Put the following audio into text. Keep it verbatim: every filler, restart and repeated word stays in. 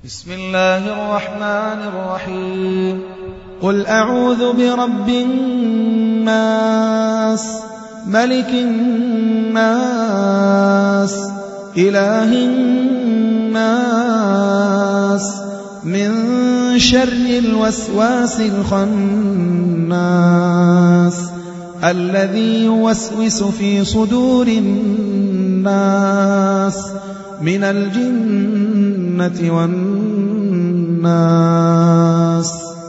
بسم الله الرحمن الرحيم قل أعوذ برب الناس ملك الناس إله الناس من شر الوسواس الخناس الذي يوسوس في صدور الناس من الجنة والناس.